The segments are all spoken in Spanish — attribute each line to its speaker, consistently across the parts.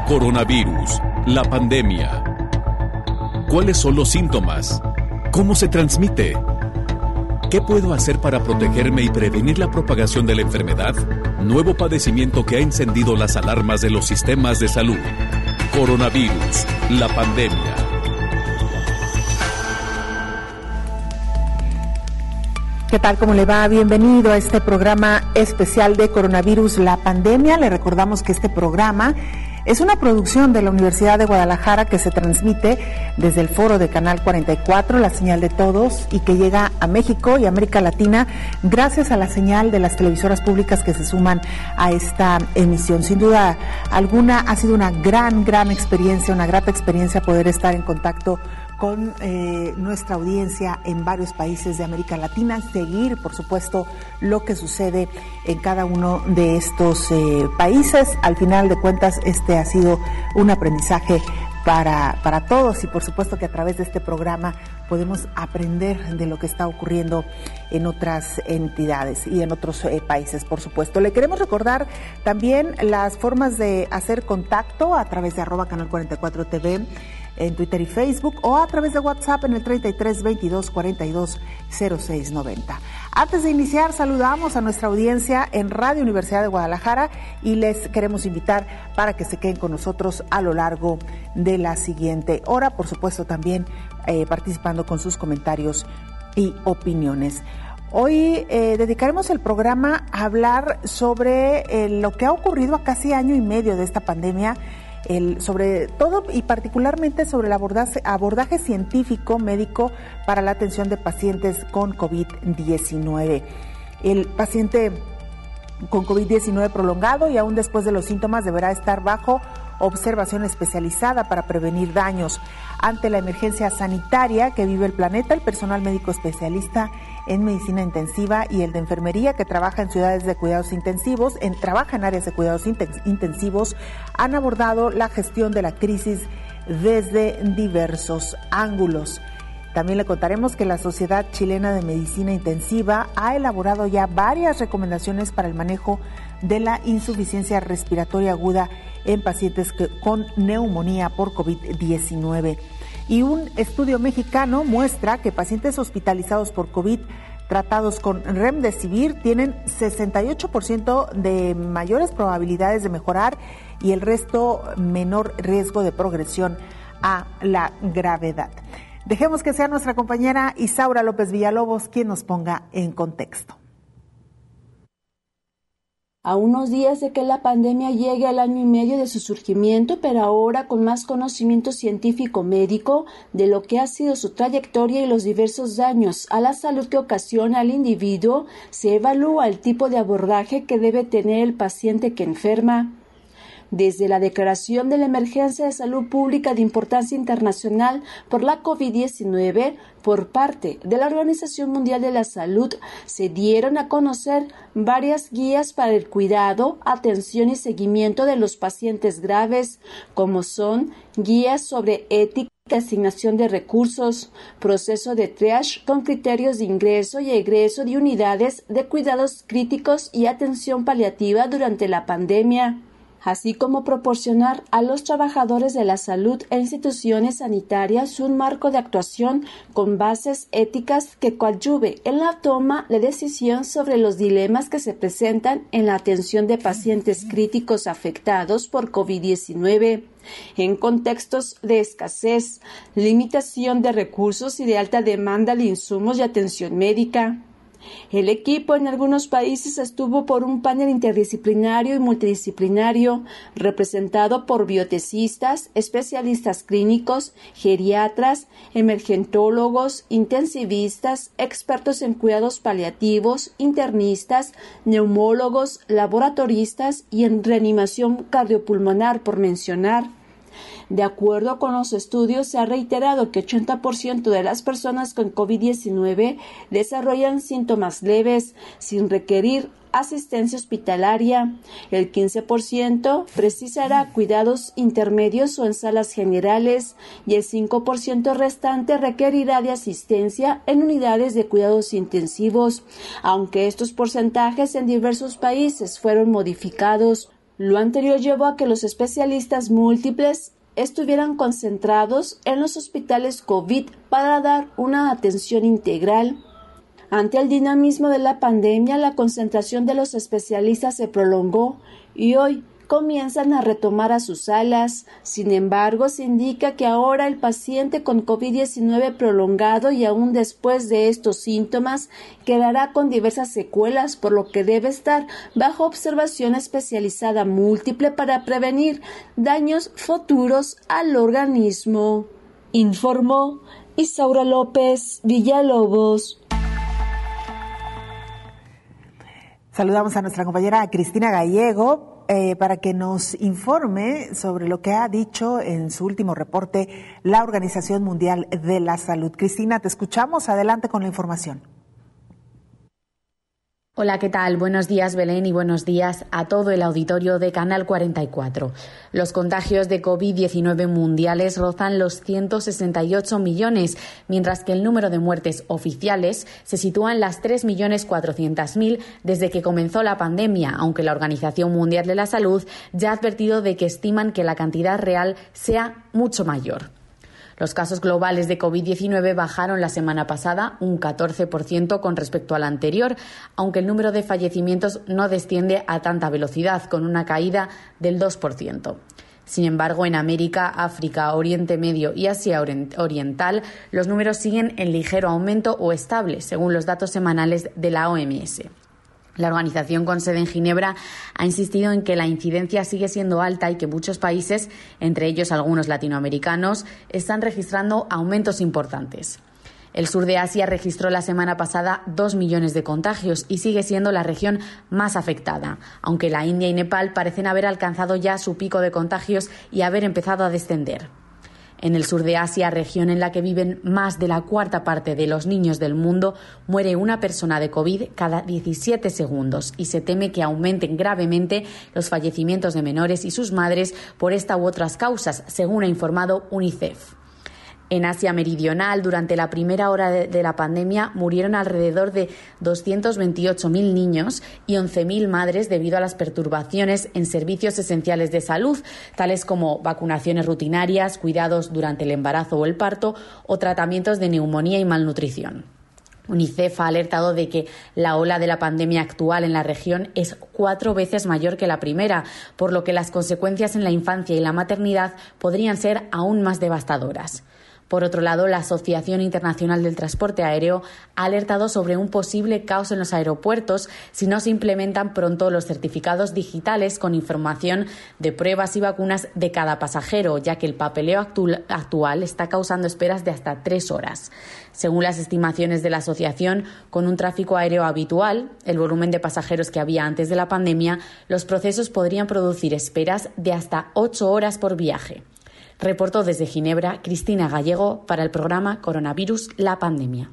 Speaker 1: Coronavirus, la pandemia. ¿Cuáles son los síntomas? ¿Cómo se transmite? ¿Qué puedo hacer para protegerme y prevenir la propagación de la enfermedad? Nuevo padecimiento que ha encendido las alarmas de los sistemas de salud. Coronavirus, la pandemia.
Speaker 2: ¿Qué tal? ¿Cómo le va? Bienvenido a este programa especial de Coronavirus, la pandemia. Le recordamos que este programa es una producción de la Universidad de Guadalajara que se transmite desde el foro de Canal 44, la señal de todos, y que llega a México y América Latina gracias a la señal de las televisoras públicas que se suman a esta emisión. Sin duda alguna ha sido una gran experiencia, una grata experiencia poder estar en contacto con nuestra audiencia en varios países de América Latina, seguir, por supuesto, lo que sucede en cada uno de estos países. Al final de cuentas, este ha sido un aprendizaje para todos y por supuesto que a través de este programa podemos aprender de lo que está ocurriendo en otras entidades y en otros países, por supuesto. Le queremos recordar también las formas de hacer contacto a través de @Canal 44 TV, en Twitter y Facebook, o a través de WhatsApp en el 33 22 42 06 90. Antes de iniciar, saludamos a nuestra audiencia en Radio Universidad de Guadalajara y les queremos invitar para que se queden con nosotros a lo largo de la siguiente hora, por supuesto también participando con sus comentarios y opiniones. Hoy dedicaremos el programa a hablar sobre lo que ha ocurrido a casi año y medio de esta pandemia, sobre todo y particularmente sobre el abordaje científico médico para la atención de pacientes con COVID-19. El paciente con COVID-19 prolongado y aún después de los síntomas deberá estar bajo observación especializada para prevenir daños. Ante la emergencia sanitaria que vive el planeta, el personal médico especialista en medicina intensiva y el de enfermería que trabaja en ciudades de cuidados intensivos, trabaja en áreas de cuidados intensivos, han abordado la gestión de la crisis desde diversos ángulos. También le contaremos que la Sociedad Chilena de Medicina Intensiva ha elaborado ya varias recomendaciones para el manejo de la insuficiencia respiratoria aguda en pacientes con neumonía por COVID-19. Y un estudio mexicano muestra que pacientes hospitalizados por COVID tratados con Remdesivir tienen 68% de mayores probabilidades de mejorar y el resto menor riesgo de progresión a la gravedad. Dejemos que sea nuestra compañera Isaura López Villalobos quien nos ponga en contexto.
Speaker 3: A unos días de que la pandemia llegue al año y medio de su surgimiento, pero ahora con más conocimiento científico-médico de lo que ha sido su trayectoria y los diversos daños a la salud que ocasiona al individuo, se evalúa el tipo de abordaje que debe tener el paciente que enferma. Desde la declaración de la emergencia de salud pública de importancia internacional por la COVID-19 por parte de la Organización Mundial de la Salud, se dieron a conocer varias guías para el cuidado, atención y seguimiento de los pacientes graves, como son guías sobre ética, asignación de recursos, proceso de triage con criterios de ingreso y egreso de unidades de cuidados críticos y atención paliativa durante la pandemia, así como proporcionar a los trabajadores de la salud e instituciones sanitarias un marco de actuación con bases éticas que coadyuve en la toma de decisión sobre los dilemas que se presentan en la atención de pacientes críticos afectados por COVID-19 en contextos de escasez, limitación de recursos y de alta demanda de insumos y atención médica. El equipo en algunos países estuvo por un panel interdisciplinario y multidisciplinario representado por biotecistas, especialistas clínicos, geriatras, emergentólogos, intensivistas, expertos en cuidados paliativos, internistas, neumólogos, laboratoristas y en reanimación cardiopulmonar, por mencionar. De acuerdo con los estudios, se ha reiterado que 80% de las personas con COVID-19 desarrollan síntomas leves sin requerir asistencia hospitalaria. El 15% precisará cuidados intermedios o en salas generales y el 5% restante requerirá de asistencia en unidades de cuidados intensivos, aunque estos porcentajes en diversos países fueron modificados. Lo anterior llevó a que los especialistas múltiples estuvieran concentrados en los hospitales COVID para dar una atención integral. Ante el dinamismo de la pandemia, la concentración de los especialistas se prolongó y hoy comienzan a retomar a sus salas. Sin embargo, se indica que ahora el paciente con COVID-19 prolongado y aún después de estos síntomas quedará con diversas secuelas, por lo que debe estar bajo observación especializada múltiple para prevenir daños futuros al organismo. Informó Isaura López Villalobos.
Speaker 2: Saludamos a nuestra compañera Cristina Gallego para que nos informe sobre lo que ha dicho en su último reporte la Organización Mundial de la Salud. Cristina, te escuchamos. Adelante con la información.
Speaker 4: Hola, ¿qué tal? Buenos días, Belén, y buenos días a todo el auditorio de Canal 44. Los contagios de COVID-19 mundiales rozan los 168 millones, mientras que el número de muertes oficiales se sitúa en las 3.400.000 desde que comenzó la pandemia, aunque la Organización Mundial de la Salud ya ha advertido de que estiman que la cantidad real sea mucho mayor. Los casos globales de COVID-19 bajaron la semana pasada un 14% con respecto al anterior, aunque el número de fallecimientos no desciende a tanta velocidad, con una caída del 2%. Sin embargo, en América, África, Oriente Medio y Asia Oriental, los números siguen en ligero aumento o estable, según los datos semanales de la OMS. La organización con sede en Ginebra ha insistido en que la incidencia sigue siendo alta y que muchos países, entre ellos algunos latinoamericanos, están registrando aumentos importantes. El sur de Asia registró la semana pasada 2 millones de contagios y sigue siendo la región más afectada, aunque la India y Nepal parecen haber alcanzado ya su pico de contagios y haber empezado a descender. En el sur de Asia, región en la que viven más de la cuarta parte de los niños del mundo, muere una persona de COVID cada 17 segundos y se teme que aumenten gravemente los fallecimientos de menores y sus madres por esta u otras causas, según ha informado UNICEF. En Asia Meridional, durante la primera hora de la pandemia, murieron alrededor de 228.000 niños y 11.000 madres debido a las perturbaciones en servicios esenciales de salud, tales como vacunaciones rutinarias, cuidados durante el embarazo o el parto o tratamientos de neumonía y malnutrición. UNICEF ha alertado de que la ola de la pandemia actual en la región es 4 veces mayor que la primera, por lo que las consecuencias en la infancia y la maternidad podrían ser aún más devastadoras. Por otro lado, la Asociación Internacional del Transporte Aéreo ha alertado sobre un posible caos en los aeropuertos si no se implementan pronto los certificados digitales con información de pruebas y vacunas de cada pasajero, ya que el papeleo actual está causando esperas de hasta 3 horas. Según las estimaciones de la asociación, con un tráfico aéreo habitual, el volumen de pasajeros que había antes de la pandemia, los procesos podrían producir esperas de hasta 8 horas por viaje. Reportó desde Ginebra Cristina Gallego para el programa Coronavirus, la pandemia.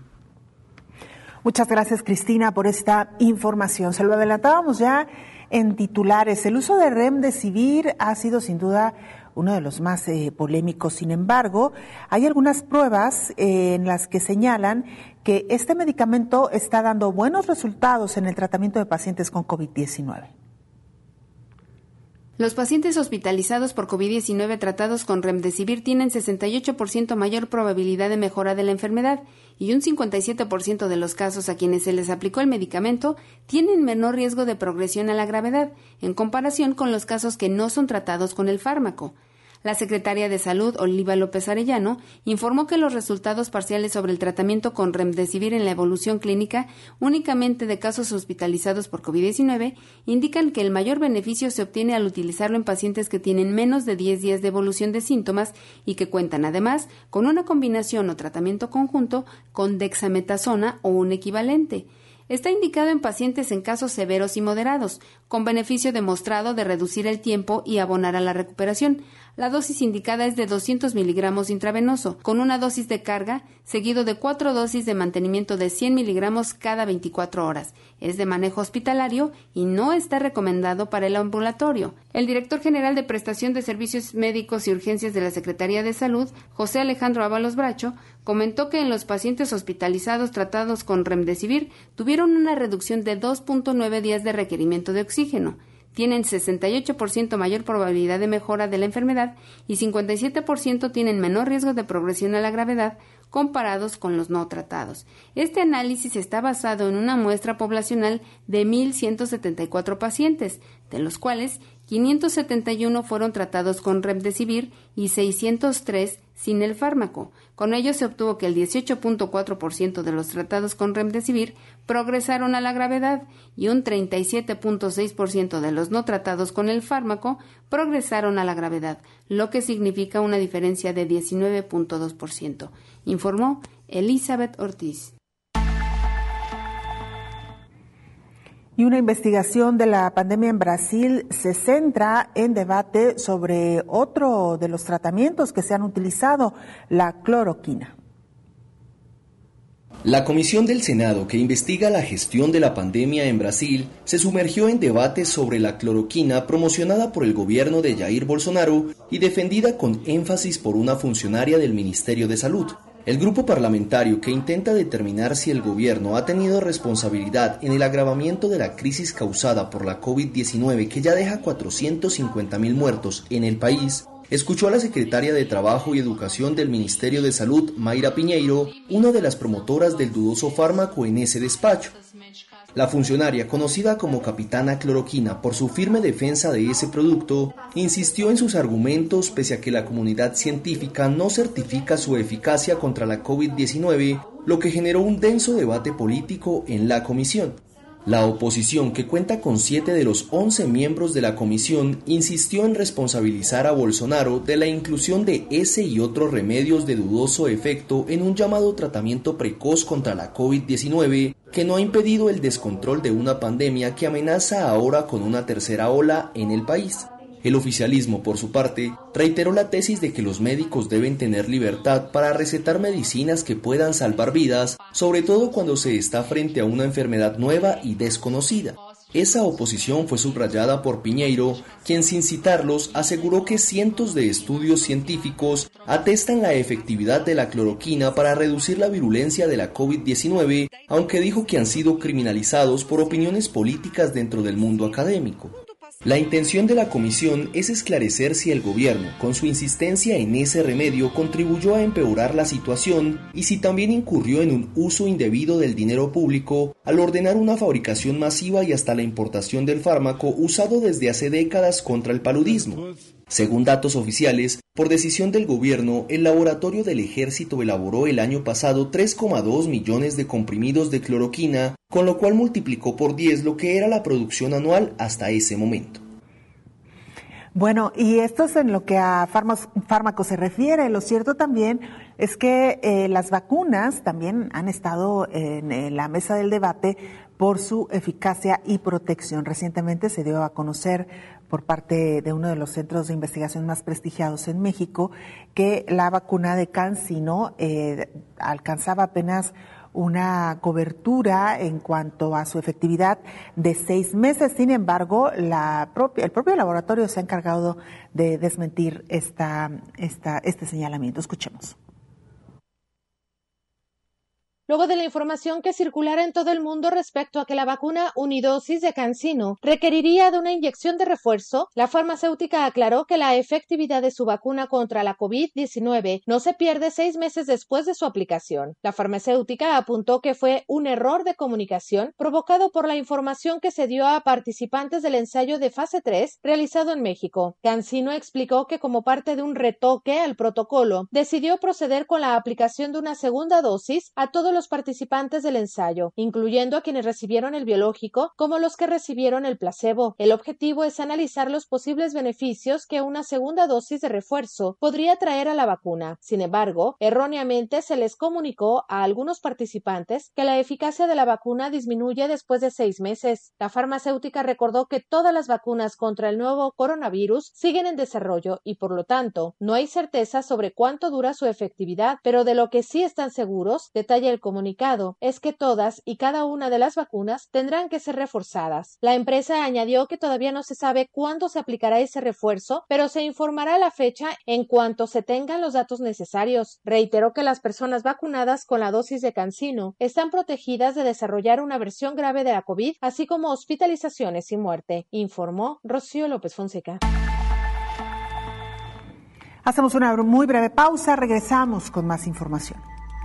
Speaker 2: Muchas gracias, Cristina, por esta información. Se lo adelantábamos ya en titulares. El uso de Remdesivir ha sido sin duda uno de los más polémicos. Sin embargo, hay algunas pruebas en las que señalan que este medicamento está dando buenos resultados en el tratamiento de pacientes con COVID-19.
Speaker 5: Los pacientes hospitalizados por COVID-19 tratados con Remdesivir tienen 68% mayor probabilidad de mejora de la enfermedad y un 57% de los casos a quienes se les aplicó el medicamento tienen menor riesgo de progresión a la gravedad en comparación con los casos que no son tratados con el fármaco. La secretaria de Salud, Oliva López Arellano, informó que los resultados parciales sobre el tratamiento con Remdesivir en la evolución clínica únicamente de casos hospitalizados por COVID-19 indican que el mayor beneficio se obtiene al utilizarlo en pacientes que tienen menos de 10 días de evolución de síntomas y que cuentan además con una combinación o tratamiento conjunto con dexametasona o un equivalente. Está indicado en pacientes en casos severos y moderados, con beneficio demostrado de reducir el tiempo y abonar a la recuperación. La dosis indicada es de 200 miligramos intravenoso, con una dosis de carga, seguido de 4 dosis de mantenimiento de 100 miligramos cada 24 horas. Es de manejo hospitalario y no está recomendado para el ambulatorio. El director general de Prestación de Servicios Médicos y Urgencias de la Secretaría de Salud, José Alejandro Ábalos Bracho, comentó que en los pacientes hospitalizados tratados con Remdesivir tuvieron una reducción de 2.9 días de requerimiento de oxígeno. tienen 68% mayor probabilidad de mejora de la enfermedad y 57% tienen menor riesgo de progresión a la gravedad comparados con los no tratados. Este análisis está basado en una muestra poblacional de 1.174 pacientes, de los cuales 571 fueron tratados con remdesivir y 603 sin el fármaco. Con ello se obtuvo que el 18.4% de los tratados con remdesivir progresaron a la gravedad y un 37.6% de los no tratados con el fármaco progresaron a la gravedad, lo que significa una diferencia de 19.2%, informó Elizabeth Ortiz.
Speaker 2: Y una investigación de la pandemia en Brasil se centra en debate sobre otro de los tratamientos que se han utilizado, la cloroquina.
Speaker 6: La comisión del Senado que investiga la gestión de la pandemia en Brasil se sumergió en debates sobre la cloroquina promocionada por el gobierno de Jair Bolsonaro y defendida con énfasis por una funcionaria del Ministerio de Salud. El grupo parlamentario que intenta determinar si el gobierno ha tenido responsabilidad en el agravamiento de la crisis causada por la COVID-19 que ya deja 450.000 muertos en el país, escuchó a la secretaria de Trabajo y Educación del Ministerio de Salud, Mayra Pinheiro, una de las promotoras del dudoso fármaco en ese despacho. La funcionaria, conocida como Capitana Cloroquina por su firme defensa de ese producto, insistió en sus argumentos pese a que la comunidad científica no certifica su eficacia contra la COVID-19, lo que generó un denso debate político en la comisión. La oposición, que cuenta con 7 de los 11 miembros de la comisión, insistió en responsabilizar a Bolsonaro de la inclusión de ese y otros remedios de dudoso efecto en un llamado tratamiento precoz contra la COVID-19, que no ha impedido el descontrol de una pandemia que amenaza ahora con una tercera ola en el país. El oficialismo, por su parte, reiteró la tesis de que los médicos deben tener libertad para recetar medicinas que puedan salvar vidas, sobre todo cuando se está frente a una enfermedad nueva y desconocida. Esa oposición fue subrayada por Pinheiro, quien sin citarlos aseguró que cientos de estudios científicos atestan la efectividad de la cloroquina para reducir la virulencia de la COVID-19, aunque dijo que han sido criminalizados por opiniones políticas dentro del mundo académico. La intención de la comisión es esclarecer si el gobierno, con su insistencia en ese remedio, contribuyó a empeorar la situación y si también incurrió en un uso indebido del dinero público al ordenar una fabricación masiva y hasta la importación del fármaco usado desde hace décadas contra el paludismo. Según datos oficiales, por decisión del gobierno, el laboratorio del ejército elaboró el año pasado 3,2 millones de comprimidos de cloroquina, con lo cual multiplicó por 10 lo que era la producción anual hasta ese momento.
Speaker 2: Bueno, y esto es en lo que a fármacos se refiere. Lo cierto también es que las vacunas también han estado en la mesa del debate por su eficacia y protección. Recientemente se dio a conocer por parte de uno de los centros de investigación más prestigiados en México que la vacuna de CanSino alcanzaba apenas una cobertura en cuanto a su efectividad de 6 meses. Sin embargo, el propio laboratorio se ha encargado de desmentir este señalamiento. Escuchemos.
Speaker 7: Luego de la información que circulara en todo el mundo respecto a que la vacuna unidosis de CanSino requeriría de una inyección de refuerzo, la farmacéutica aclaró que la efectividad de su vacuna contra la COVID-19 no se pierde 6 meses después de su aplicación. La farmacéutica apuntó que fue un error de comunicación provocado por la información que se dio a participantes del ensayo de fase 3 realizado en México. CanSino explicó que como parte de un retoque al protocolo, decidió proceder con la aplicación de una segunda dosis a todos los participantes del ensayo, incluyendo a quienes recibieron el biológico como los que recibieron el placebo. El objetivo es analizar los posibles beneficios que una segunda dosis de refuerzo podría traer a la vacuna. Sin embargo, erróneamente se les comunicó a algunos participantes que la eficacia de la vacuna disminuye después de 6 meses. La farmacéutica recordó que todas las vacunas contra el nuevo coronavirus siguen en desarrollo y, por lo tanto, no hay certeza sobre cuánto dura su efectividad, pero de lo que sí están seguros, detalla el comunicado es que todas y cada una de las vacunas tendrán que ser reforzadas. La empresa añadió que todavía no se sabe cuándo se aplicará ese refuerzo, pero se informará la fecha en cuanto se tengan los datos necesarios. Reiteró que las personas vacunadas con la dosis de CanSino están protegidas de desarrollar una versión grave de la COVID, así como hospitalizaciones y muerte, informó Rocío López Fonseca.
Speaker 2: Hacemos una muy breve pausa, regresamos con más información.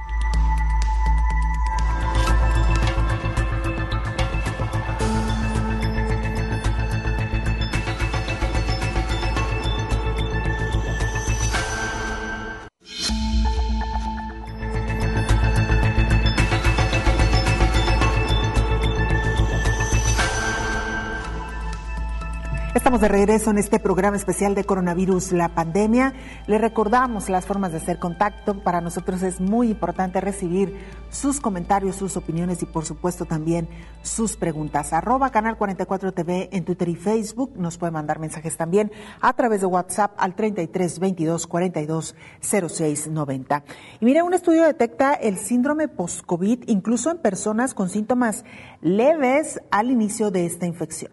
Speaker 2: Estamos de regreso en este programa especial de coronavirus, la pandemia. Le recordamos las formas de hacer contacto. Para nosotros es muy importante recibir sus comentarios, sus opiniones y por supuesto también sus preguntas. @Canal 44 TV en Twitter y Facebook. Nos puede mandar mensajes también a través de WhatsApp al 33 22 42 06 90. Y mira, un estudio detecta el síndrome post-COVID incluso en personas con síntomas leves al inicio de esta infección.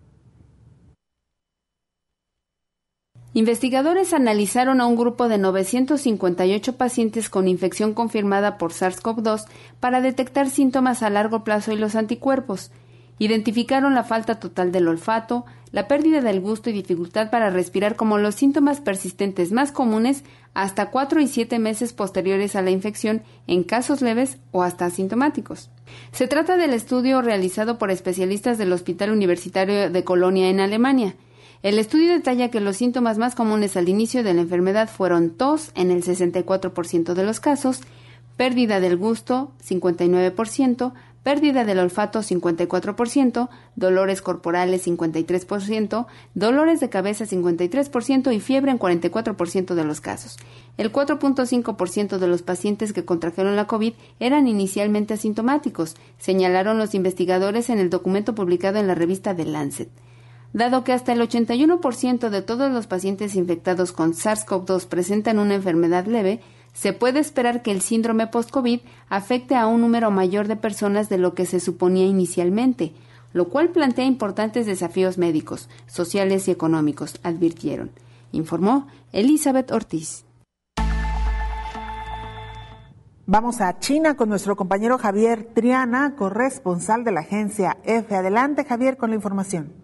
Speaker 5: Investigadores analizaron a un grupo de 958 pacientes con infección confirmada por SARS-CoV-2 para detectar síntomas a largo plazo y los anticuerpos. Identificaron la falta total del olfato, la pérdida del gusto y dificultad para respirar como los síntomas persistentes más comunes hasta 4 y 7 meses posteriores a la infección en casos leves o hasta asintomáticos. Se trata del estudio realizado por especialistas del Hospital Universitario de Colonia en Alemania. El estudio detalla que los síntomas más comunes al inicio de la enfermedad fueron tos en el 64% de los casos, pérdida del gusto 59%, pérdida del olfato 54%, dolores corporales 53%, dolores de cabeza 53% y fiebre en 44% de los casos. El 4.5% de los pacientes que contrajeron la COVID eran inicialmente asintomáticos, señalaron los investigadores en el documento publicado en la revista The Lancet. Dado que hasta el 81% de todos los pacientes infectados con SARS-CoV-2 presentan una enfermedad leve, se puede esperar que el síndrome post-COVID afecte a un número mayor de personas de lo que se suponía inicialmente, lo cual plantea importantes desafíos médicos, sociales y económicos, advirtieron, informó Elizabeth Ortiz.
Speaker 2: Vamos a China con nuestro compañero Javier Triana, corresponsal de la agencia EFE. Adelante, Javier, con la información.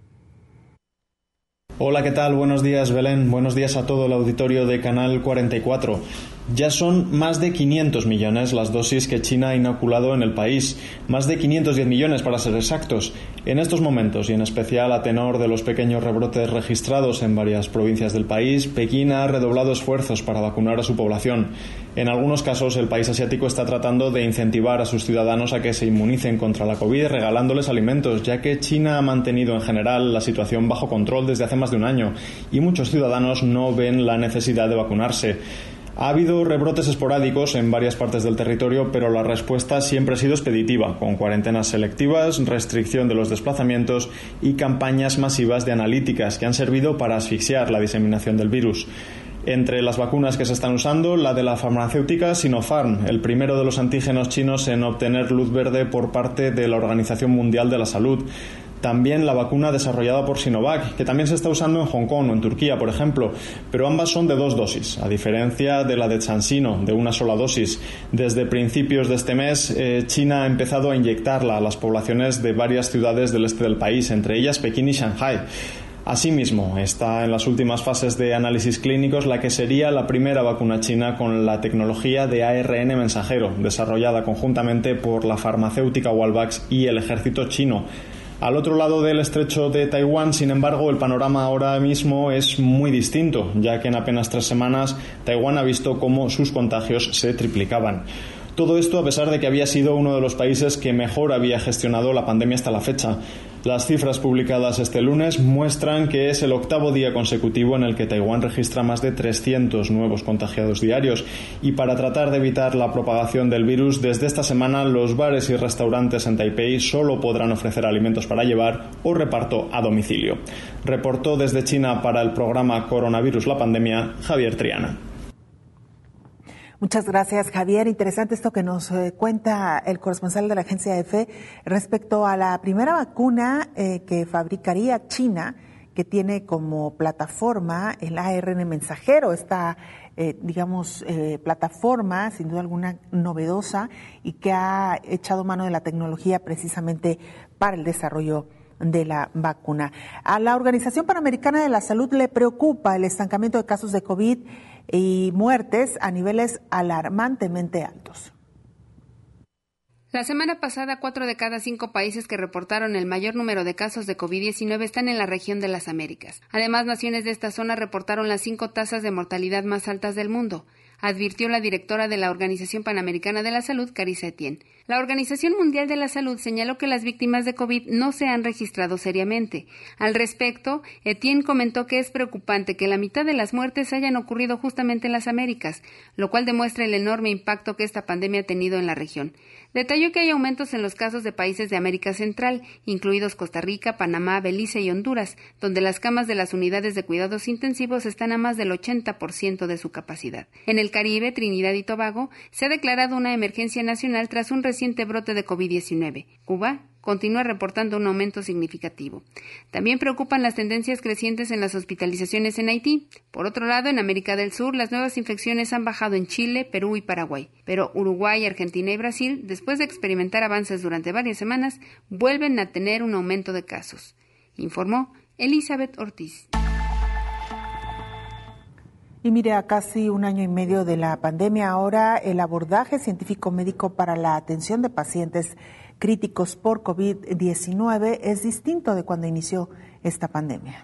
Speaker 8: Hola, ¿qué tal? Buenos días, Belén. Buenos días a todo el auditorio de Canal 44. Ya son más de 500 millones las dosis que China ha inoculado en el país. Más de 510 millones para ser exactos. En estos momentos, y en especial a tenor de los pequeños rebrotes registrados en varias provincias del país, Pekín ha redoblado esfuerzos para vacunar a su población. En algunos casos, el país asiático está tratando de incentivar a sus ciudadanos a que se inmunicen contra la COVID regalándoles alimentos, ya que China ha mantenido en general la situación bajo control desde hace más de un año y muchos ciudadanos no ven la necesidad de vacunarse. Ha habido rebrotes esporádicos en varias partes del territorio, pero la respuesta siempre ha sido expeditiva, con cuarentenas selectivas, restricción de los desplazamientos y campañas masivas de analíticas que han servido para asfixiar la diseminación del virus. Entre las vacunas que se están usando, la de la farmacéutica Sinopharm, el primero de los antígenos chinos en obtener luz verde por parte de la Organización Mundial de la Salud. También la vacuna desarrollada por Sinovac, que también se está usando en Hong Kong o en Turquía, por ejemplo, pero ambas son de 2 dosis, a diferencia de la de CanSino, de una sola dosis. Desde principios de este mes, China ha empezado a inyectarla a las poblaciones de varias ciudades del este del país, entre ellas Pekín y Shanghái. Asimismo, está en las últimas fases de análisis clínicos la que sería la primera vacuna china con la tecnología de ARN mensajero, desarrollada conjuntamente por la farmacéutica Walvax y el ejército chino. Al otro lado del estrecho de Taiwán, sin embargo, el panorama ahora mismo es muy distinto, ya que en apenas 3 semanas Taiwán ha visto cómo sus contagios se triplicaban. Todo esto a pesar de que había sido uno de los países que mejor había gestionado la pandemia hasta la fecha. Las cifras publicadas este lunes muestran que es el 8º día consecutivo en el que Taiwán registra más de 300 nuevos contagiados diarios. Y para tratar de evitar la propagación del virus, desde esta semana los bares y restaurantes en Taipei solo podrán ofrecer alimentos para llevar o reparto a domicilio. Reportó desde China para el programa Coronavirus la Pandemia, Javier Triana.
Speaker 2: Muchas gracias, Javier. Interesante esto que nos cuenta el corresponsal de la agencia EFE respecto a la primera vacuna que fabricaría China, que tiene como plataforma el ARN mensajero, esta plataforma sin duda alguna novedosa y que ha echado mano de la tecnología precisamente para el desarrollo de la vacuna. A la Organización Panamericana de la Salud le preocupa el estancamiento de casos de COVID y muertes a niveles alarmantemente altos.
Speaker 5: La semana pasada, 4 de cada 5 países que reportaron el mayor número de casos de COVID-19 están en la región de las Américas. Además, naciones de esta zona reportaron las 5 tasas de mortalidad más altas del mundo, advirtió la directora de la Organización Panamericana de la Salud, Carissa Etienne. La Organización Mundial de la Salud señaló que las víctimas de COVID no se han registrado seriamente. Al respecto, Etienne comentó que es preocupante que la mitad de las muertes hayan ocurrido justamente en las Américas, lo cual demuestra el enorme impacto que esta pandemia ha tenido en la región. Detalló que hay aumentos en los casos de países de América Central, incluidos Costa Rica, Panamá, Belice y Honduras, donde las camas de las unidades de cuidados intensivos están a más del 80% de su capacidad. En el Caribe, Trinidad y Tobago, se ha declarado una emergencia nacional tras un reciente brote de COVID-19. Cuba continúa reportando un aumento significativo. También preocupan las tendencias crecientes en las hospitalizaciones en Haití. Por otro lado, en América del Sur, las nuevas infecciones han bajado en Chile, Perú y Paraguay. Pero Uruguay, Argentina y Brasil, después de experimentar avances durante varias semanas, vuelven a tener un aumento de casos, informó Elizabeth Ortiz.
Speaker 2: Y mire, a casi un año y medio de la pandemia, ahora el abordaje científico-médico para la atención de pacientes críticos por COVID-19 es distinto de cuando inició esta pandemia.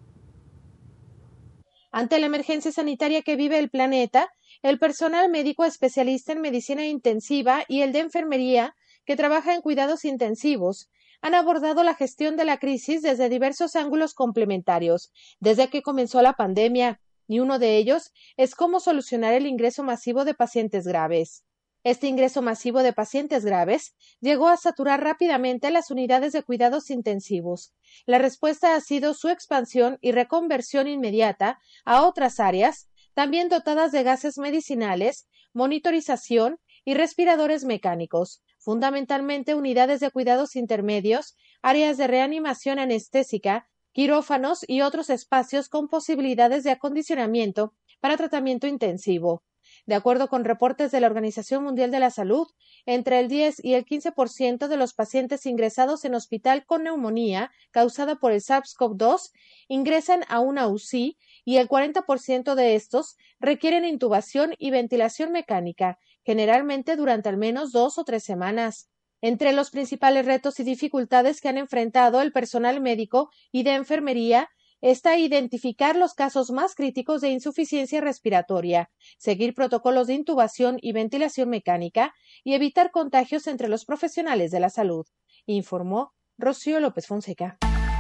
Speaker 7: Ante la emergencia sanitaria que vive el planeta, el personal médico especialista en medicina intensiva y el de enfermería, que trabaja en cuidados intensivos, han abordado la gestión de la crisis desde diversos ángulos complementarios, desde que comenzó la pandemia, y uno de ellos es cómo solucionar el ingreso masivo de pacientes graves. Este ingreso masivo de pacientes graves llegó a saturar rápidamente las unidades de cuidados intensivos. La respuesta ha sido su expansión y reconversión inmediata a otras áreas, también dotadas de gases medicinales, monitorización y respiradores mecánicos, fundamentalmente unidades de cuidados intermedios, áreas de reanimación anestésica, quirófanos y otros espacios con posibilidades de acondicionamiento para tratamiento intensivo. De acuerdo con reportes de la Organización Mundial de la Salud, entre el 10 y el 15% de los pacientes ingresados en hospital con neumonía causada por el SARS-CoV-2 ingresan a una UCI y el 40% de estos requieren intubación y ventilación mecánica, generalmente durante al menos 2 o 3 semanas. Entre los principales retos y dificultades que han enfrentado el personal médico y de enfermería está identificar los casos más críticos de insuficiencia respiratoria, seguir protocolos de intubación y ventilación mecánica y evitar contagios entre los profesionales de la salud, informó Rocío López Fonseca.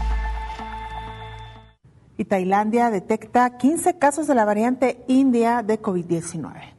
Speaker 2: Y Tailandia detecta 15 casos de la variante india de COVID-19.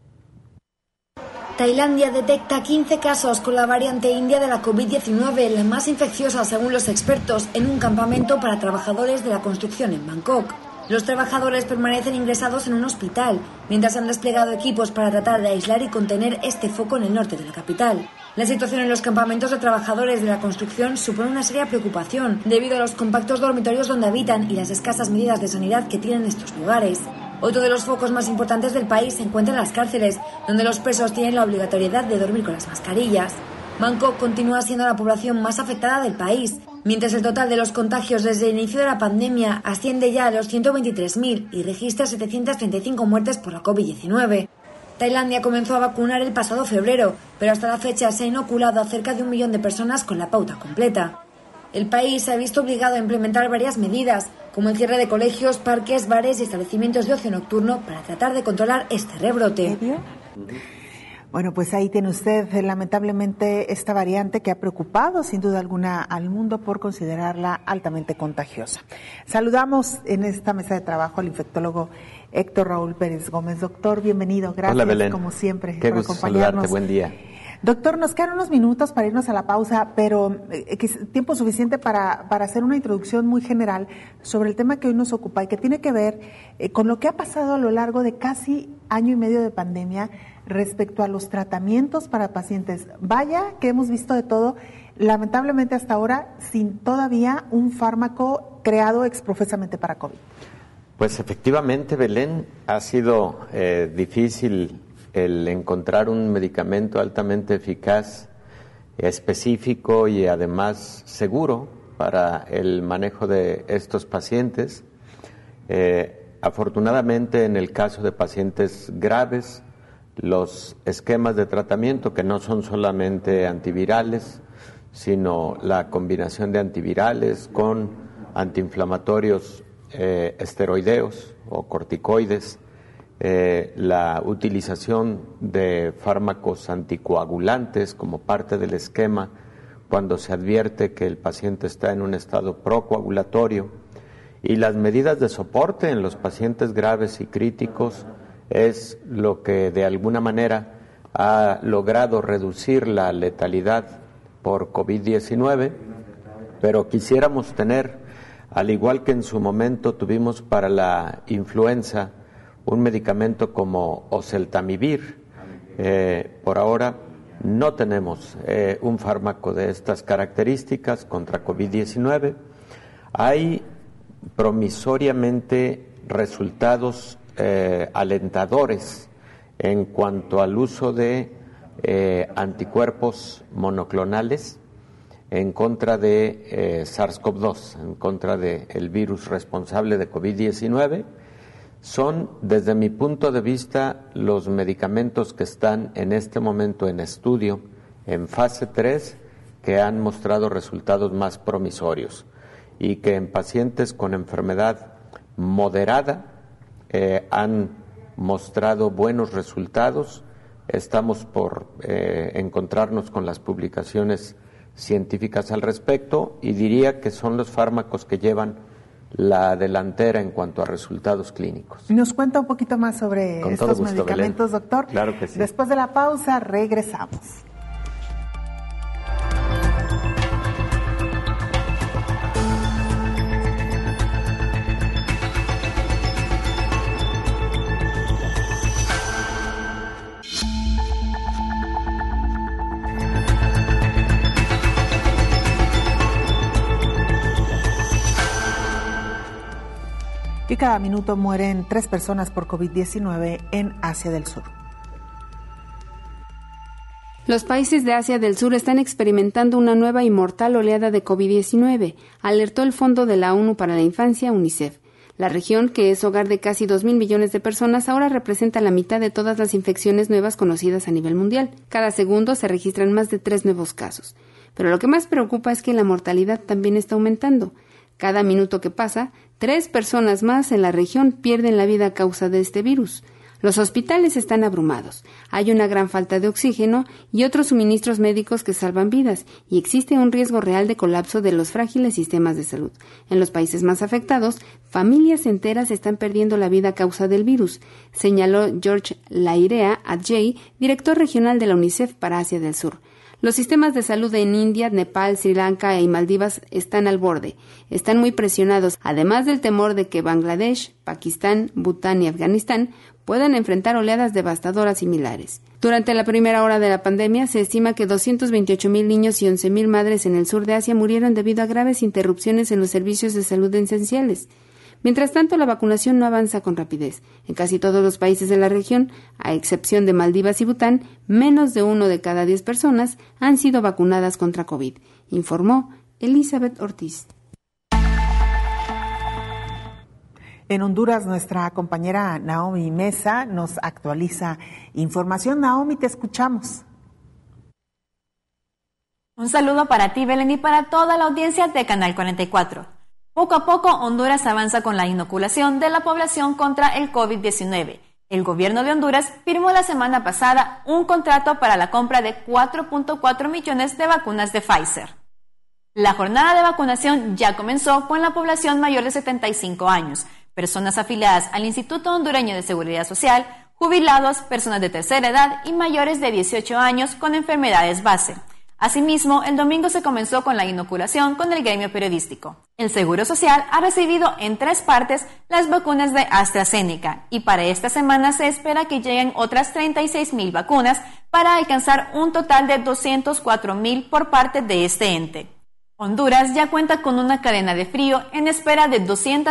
Speaker 9: Tailandia detecta 15 casos con la variante india de la COVID-19, la más infecciosa según los expertos, en un campamento para trabajadores de la construcción en Bangkok. Los trabajadores permanecen ingresados en un hospital, mientras han desplegado equipos para tratar de aislar y contener este foco en el norte de la capital. La situación en los campamentos de trabajadores de la construcción supone una seria preocupación, debido a los compactos dormitorios donde habitan y las escasas medidas de sanidad que tienen estos lugares. Otro de los focos más importantes del país se encuentra en las cárceles, donde los presos tienen la obligatoriedad de dormir con las mascarillas. Bangkok continúa siendo la población más afectada del país, mientras el total de los contagios desde el inicio de la pandemia asciende ya a los 123.000 y registra 735 muertes por la COVID-19. Tailandia comenzó a vacunar el pasado febrero, pero hasta la fecha se ha inoculado a cerca de 1 millón de personas con la pauta completa. El país se ha visto obligado a implementar varias medidas, como el cierre de colegios, parques, bares y establecimientos de ocio nocturno para tratar de controlar este rebrote.
Speaker 2: Bueno, pues ahí tiene usted lamentablemente esta variante que ha preocupado sin duda alguna al mundo por considerarla altamente contagiosa. Saludamos en esta mesa de trabajo al infectólogo Héctor Raúl Pérez Gómez. Doctor, bienvenido. Gracias.
Speaker 10: Hola, Belén.
Speaker 2: Como siempre
Speaker 10: Qué
Speaker 2: por
Speaker 10: gusto
Speaker 2: acompañarnos.
Speaker 10: saludarte. Buen día.
Speaker 2: Doctor, nos quedan unos minutos para irnos a la pausa, pero tiempo suficiente para hacer una introducción muy general sobre el tema que hoy nos ocupa y que tiene que ver con lo que ha pasado a lo largo de casi año y medio de pandemia respecto a los tratamientos para pacientes. Vaya que hemos visto de todo, lamentablemente hasta ahora, sin todavía un fármaco creado exprofesamente para COVID.
Speaker 10: Pues efectivamente, Belén, ha sido difícil el encontrar un medicamento altamente eficaz, específico y además seguro para el manejo de estos pacientes. Afortunadamente, en el caso de pacientes graves, los esquemas de tratamiento, que no son solamente antivirales, sino la combinación de antivirales con antiinflamatorios esteroideos o corticoides, la utilización de fármacos anticoagulantes como parte del esquema cuando se advierte que el paciente está en un estado procoagulatorio, y las medidas de soporte en los pacientes graves y críticos es lo que de alguna manera ha logrado reducir la letalidad por COVID-19, pero quisiéramos tener, al igual que en su momento tuvimos para la influenza, un medicamento como oseltamivir. Por ahora no tenemos un fármaco de estas características contra COVID-19. Hay promisoriamente resultados alentadores en cuanto al uso de anticuerpos monoclonales en contra de SARS-CoV-2, en contra del virus responsable de COVID-19. Son, desde mi punto de vista, los medicamentos que están en este momento en estudio, en fase 3, que han mostrado resultados más promisorios y que en pacientes con enfermedad moderada han mostrado buenos resultados. Estamos por encontrarnos con las publicaciones científicas al respecto y diría que son los fármacos que llevan la delantera en cuanto a resultados clínicos.
Speaker 2: ¿Nos cuenta un poquito más sobre estos medicamentos, Belén? Doctor?
Speaker 10: Claro que sí.
Speaker 2: Después de la pausa, regresamos. Y cada minuto mueren 3 personas por COVID-19 en Asia del Sur.
Speaker 5: Los países de Asia del Sur están experimentando una nueva y mortal oleada de COVID-19, alertó el Fondo de la ONU para la Infancia, UNICEF. La región, que es hogar de casi 2.000 millones de personas, ahora representa la mitad de todas las infecciones nuevas conocidas a nivel mundial. Cada segundo se registran más de 3 nuevos casos. Pero lo que más preocupa es que la mortalidad también está aumentando. Cada minuto que pasa, 3 personas más en la región pierden la vida a causa de este virus. Los hospitales están abrumados, hay una gran falta de oxígeno y otros suministros médicos que salvan vidas, y existe un riesgo real de colapso de los frágiles sistemas de salud. En los países más afectados, familias enteras están perdiendo la vida a causa del virus, señaló George Lairea Adjei, director regional de la UNICEF para Asia del Sur. Los sistemas de salud en India, Nepal, Sri Lanka y Maldivas están al borde. Están muy presionados, además del temor de que Bangladesh, Pakistán, Bután y Afganistán puedan enfrentar oleadas devastadoras similares. Durante la primera hora de la pandemia, se estima que 228,000 niños y 11,000 madres en el sur de Asia murieron debido a graves interrupciones en los servicios de salud esenciales. Mientras tanto, la vacunación no avanza con rapidez. En casi todos los países de la región, a excepción de Maldivas y Bután, menos de 1 de cada 10 personas han sido vacunadas contra COVID, informó Elizabeth Ortiz.
Speaker 2: En Honduras, nuestra compañera Naomi Mesa nos actualiza información. Naomi, te escuchamos.
Speaker 11: Un saludo para ti, Belén, y para toda la audiencia de Canal 44. Poco a poco, Honduras avanza con la inoculación de la población contra el COVID-19. El gobierno de Honduras firmó la semana pasada un contrato para la compra de 4.4 millones de vacunas de Pfizer. La jornada de vacunación ya comenzó con la población mayor de 75 años, personas afiliadas al Instituto Hondureño de Seguridad Social, jubilados, personas de tercera edad y mayores de 18 años con enfermedades base. Asimismo, el domingo se comenzó con la inoculación con el gremio periodístico. El Seguro Social ha recibido en 3 partes las vacunas de AstraZeneca y para esta semana se espera que lleguen otras 36,000 vacunas para alcanzar un total de 204,000 por parte de este ente. Honduras ya cuenta con una cadena de frío en espera de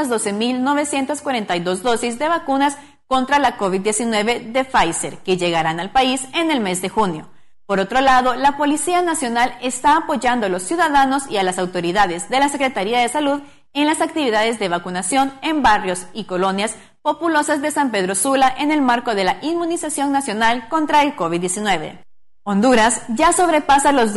Speaker 11: 212,942 dosis de vacunas contra la COVID-19 de Pfizer, que llegarán al país en el mes de junio. Por otro lado, la Policía Nacional está apoyando a los ciudadanos y a las autoridades de la Secretaría de Salud en las actividades de vacunación en barrios y colonias populosas de San Pedro Sula en el marco de la inmunización nacional contra el COVID-19. Honduras ya sobrepasa los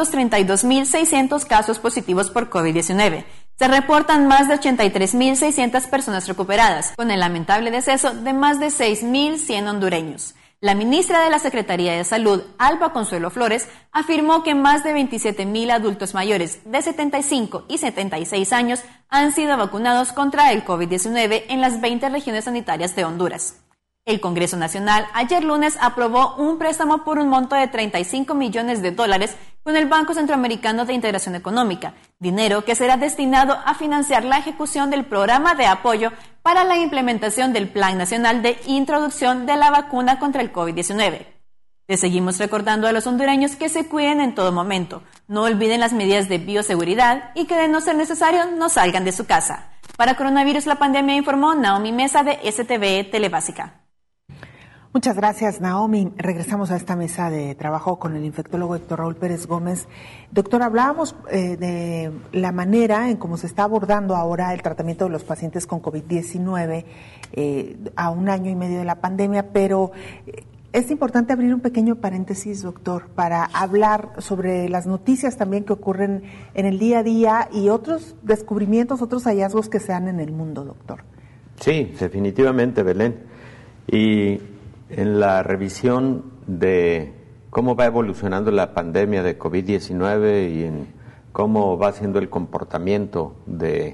Speaker 11: 232,600 casos positivos por COVID-19. Se reportan más de 83,600 personas recuperadas, con el lamentable deceso de más de 6,100 hondureños. La ministra de la Secretaría de Salud, Alba Consuelo Flores, afirmó que más de 27,000 adultos mayores de 75 y 76 años han sido vacunados contra el COVID-19 en las 20 regiones sanitarias de Honduras. El Congreso Nacional ayer lunes aprobó un préstamo por un monto de $35 millones con el Banco Centroamericano de Integración Económica, dinero que será destinado a financiar la ejecución del programa de apoyo para la implementación del Plan Nacional de Introducción de la Vacuna contra el COVID-19. Les seguimos recordando a los hondureños que se cuiden en todo momento, no olviden las medidas de bioseguridad y que de no ser necesario no salgan de su casa. Para Coronavirus la Pandemia informó Naomi Mesa de STV Telebásica.
Speaker 2: Muchas gracias, Naomi. Regresamos a esta mesa de trabajo con el infectólogo Héctor Raúl Pérez Gómez. Doctor, hablábamos de la manera en cómo se está abordando ahora el tratamiento de los pacientes con COVID-19 a 1 año y medio de la pandemia, pero es importante abrir un pequeño paréntesis, doctor, para hablar sobre las noticias también que ocurren en el día a día y otros descubrimientos, otros hallazgos que se dan en el mundo, doctor.
Speaker 10: Sí, definitivamente, Belén. Y en la revisión de cómo va evolucionando la pandemia de COVID-19 y en cómo va siendo el comportamiento de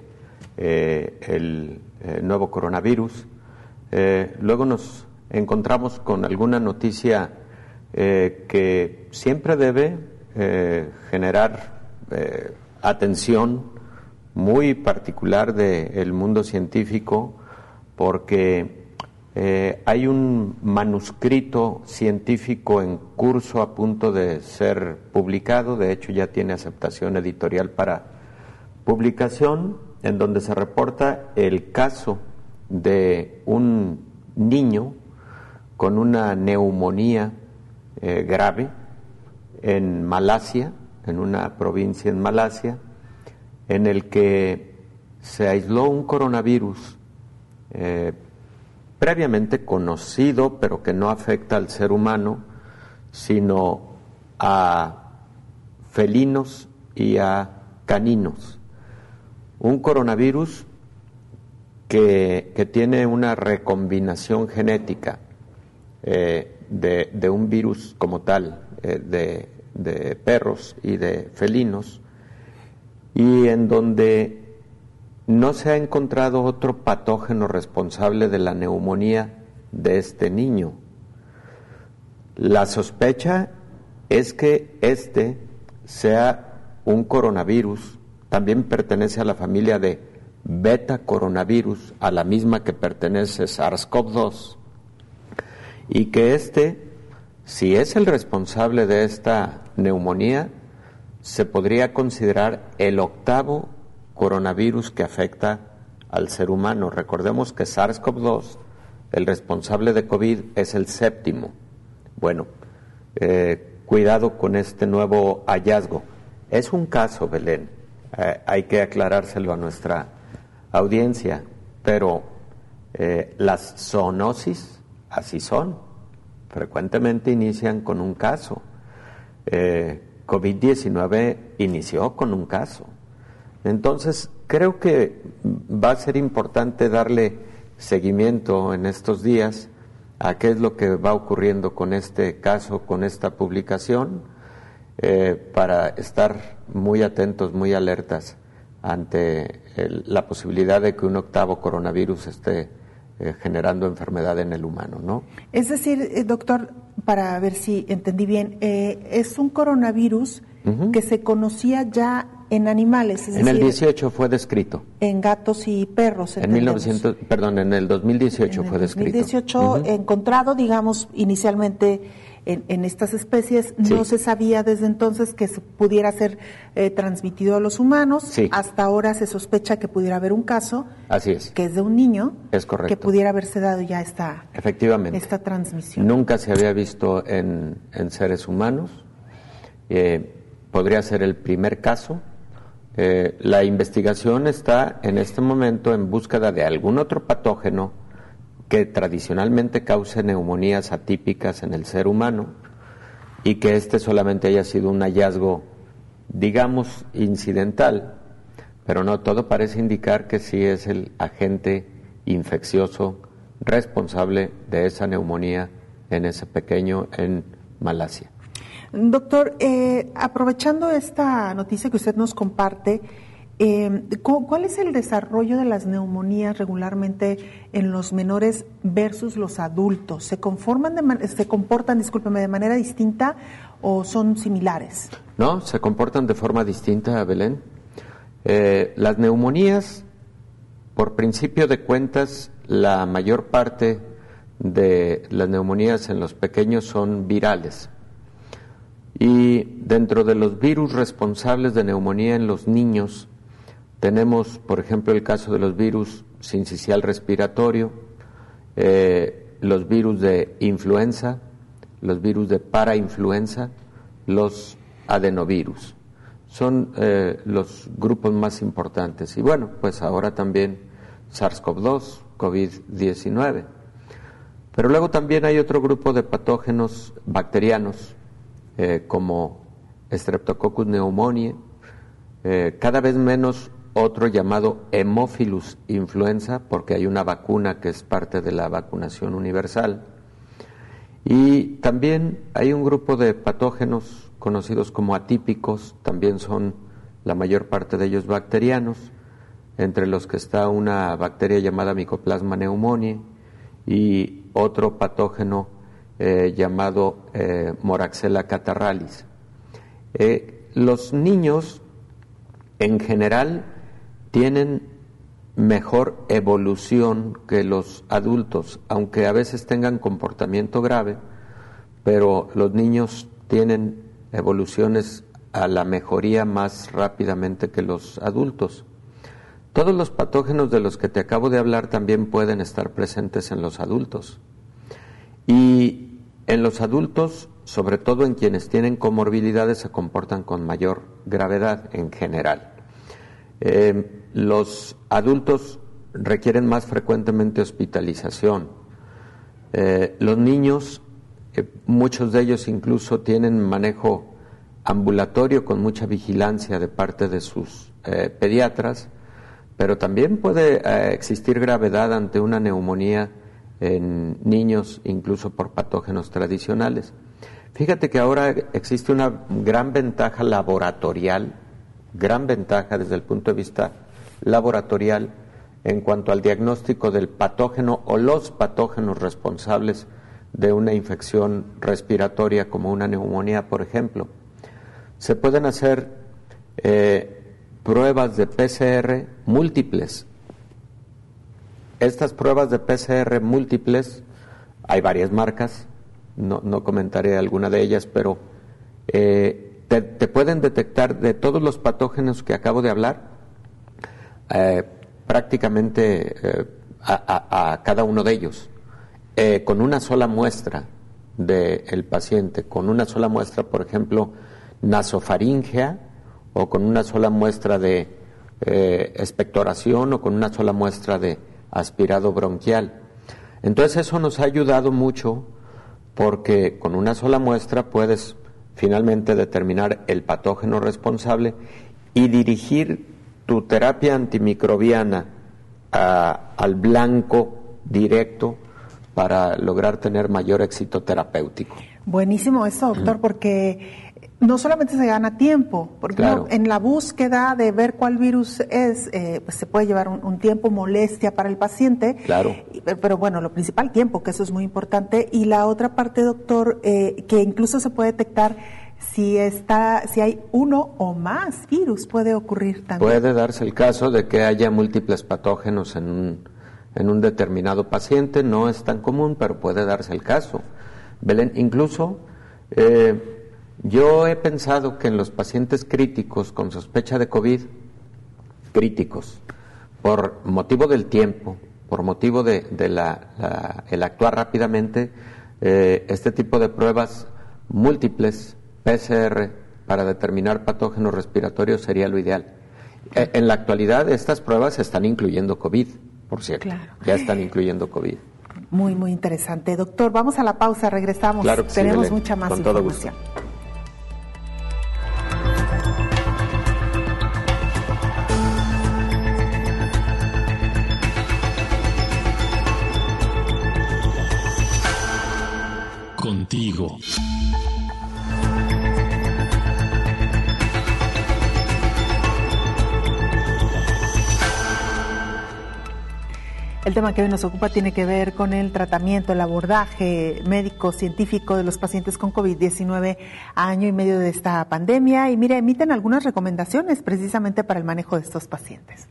Speaker 10: el nuevo coronavirus, luego nos encontramos con alguna noticia que siempre debe generar atención muy particular del mundo científico, porque hay un manuscrito científico en curso a punto de ser publicado, de hecho ya tiene aceptación editorial para publicación, en donde se reporta el caso de un niño con una neumonía grave en Malasia, en una provincia en Malasia, en el que se aisló un coronavirus previamente conocido, pero que no afecta al ser humano, sino a felinos y a caninos. Un coronavirus que tiene una recombinación genética de un virus como tal, de perros y de felinos, y en donde no se ha encontrado otro patógeno responsable de la neumonía de este niño. La sospecha es que este sea un coronavirus, también pertenece a la familia de beta coronavirus, a la misma que pertenece SARS-CoV-2, y que si es el responsable de esta neumonía, se podría considerar el 8º coronavirus que afecta al ser humano. Recordemos que SARS-CoV-2, el responsable de COVID, es el 7º. Bueno, cuidado con este nuevo hallazgo. Es un caso, Belén, hay que aclarárselo a nuestra audiencia, pero las zoonosis así son, frecuentemente inician con un caso. COVID-19 inició con un caso. Entonces, creo que va a ser importante darle seguimiento en estos días a qué es lo que va ocurriendo con este caso, con esta publicación, para estar muy atentos, muy alertas ante la posibilidad de que un 8º coronavirus esté generando enfermedad en el humano, ¿no?
Speaker 2: Es decir, doctor, para ver si entendí bien, es un coronavirus que se conocía ya en animales.
Speaker 10: En el 18 fue descrito. En
Speaker 2: gatos y perros.
Speaker 10: En el 2018 fue descrito.
Speaker 2: En el 2018 encontrado, digamos, inicialmente en estas especies. Sí. No se sabía desde entonces que se pudiera ser transmitido a los humanos. Sí. Hasta ahora se sospecha que pudiera haber un caso.
Speaker 10: Así es.
Speaker 2: Que es de un niño.
Speaker 10: Es correcto.
Speaker 2: Que pudiera haberse dado ya
Speaker 10: efectivamente,
Speaker 2: esta transmisión.
Speaker 10: Nunca se había visto en seres humanos. Podría ser el primer caso. La investigación está en este momento en búsqueda de algún otro patógeno que tradicionalmente cause neumonías atípicas en el ser humano y que solamente haya sido un hallazgo, digamos, incidental, pero no, todo parece indicar que sí es el agente infeccioso responsable de esa neumonía en ese pequeño en Malasia.
Speaker 2: Doctor, aprovechando esta noticia que usted nos comparte, ¿cuál es el desarrollo de las neumonías regularmente en los menores versus los adultos? ¿Se comportan, de manera distinta o son similares?
Speaker 10: No, se comportan de forma distinta, Belén. Las neumonías, por principio de cuentas, la mayor parte de las neumonías en los pequeños son virales. Y dentro de los virus responsables de neumonía en los niños, tenemos, por ejemplo, el caso de los virus sincicial respiratorio, los virus de influenza, los virus de parainfluenza, los adenovirus. Son los grupos más importantes. Y bueno, pues ahora también SARS-CoV-2, COVID-19. Pero luego también hay otro grupo de patógenos bacterianos, como Streptococcus pneumoniae, cada vez menos otro llamado Haemophilus influenza, porque hay una vacuna que es parte de la vacunación universal. Y también hay un grupo de patógenos conocidos como atípicos, también son la mayor parte de ellos bacterianos, entre los que está una bacteria llamada Mycoplasma pneumoniae y otro patógeno llamado Moraxella catarrhalis. Los niños en general tienen mejor evolución que los adultos, aunque a veces tengan comportamiento grave, pero los niños tienen evoluciones a la mejoría más rápidamente que los adultos. Todos los patógenos de los que te acabo de hablar también pueden estar presentes en los adultos. Y en los adultos, sobre todo en quienes tienen comorbilidades, se comportan con mayor gravedad en general. Los adultos requieren más frecuentemente hospitalización. Los niños, muchos de ellos incluso tienen manejo ambulatorio con mucha vigilancia de parte de sus pediatras, pero también puede existir gravedad ante una neumonía en niños, incluso por patógenos tradicionales. Fíjate que ahora existe una gran ventaja laboratorial, gran ventaja desde el punto de vista laboratorial en cuanto al diagnóstico del patógeno o los patógenos responsables de una infección respiratoria como una neumonía, por ejemplo. Se pueden hacer pruebas de PCR múltiples. Estas pruebas de PCR múltiples, hay varias marcas, no comentaré alguna de ellas, pero te pueden detectar de todos los patógenos que acabo de hablar, prácticamente a cada uno de ellos, con una sola muestra del paciente, con una sola muestra, por ejemplo, nasofaríngea, o con una sola muestra de expectoración, o con una sola muestra de aspirado bronquial. Entonces eso nos ha ayudado mucho porque con una sola muestra puedes finalmente determinar el patógeno responsable y dirigir tu terapia antimicrobiana al blanco directo para lograr tener mayor éxito terapéutico.
Speaker 2: Buenísimo esto, doctor, porque no solamente se gana tiempo, porque en la búsqueda de ver cuál virus es, pues se puede llevar un tiempo, molestia para el paciente.
Speaker 10: Claro.
Speaker 2: Pero bueno, lo principal, tiempo, que eso es muy importante. Y la otra parte, doctor, que incluso se puede detectar si hay uno o más virus, puede ocurrir también.
Speaker 10: Puede darse el caso de que haya múltiples patógenos en un determinado paciente. No es tan común, pero puede darse el caso. Belén, incluso yo he pensado que en los pacientes críticos con sospecha de COVID, críticos, por motivo del tiempo, por motivo de el actuar rápidamente, este tipo de pruebas múltiples, PCR, para determinar patógenos respiratorios sería lo ideal. En la actualidad estas pruebas están incluyendo COVID, por cierto. Claro. Ya están incluyendo COVID.
Speaker 2: Muy, muy interesante. Doctor, vamos a la pausa, regresamos.
Speaker 10: Claro que
Speaker 2: tenemos
Speaker 10: sí,
Speaker 2: mucha más
Speaker 10: con
Speaker 2: información.
Speaker 10: Todo gusto.
Speaker 1: Contigo.
Speaker 2: El tema que hoy nos ocupa tiene que ver con el tratamiento, el abordaje médico-científico de los pacientes con COVID-19 a año y medio de esta pandemia. Y mire, emiten algunas recomendaciones precisamente para el manejo de estos pacientes.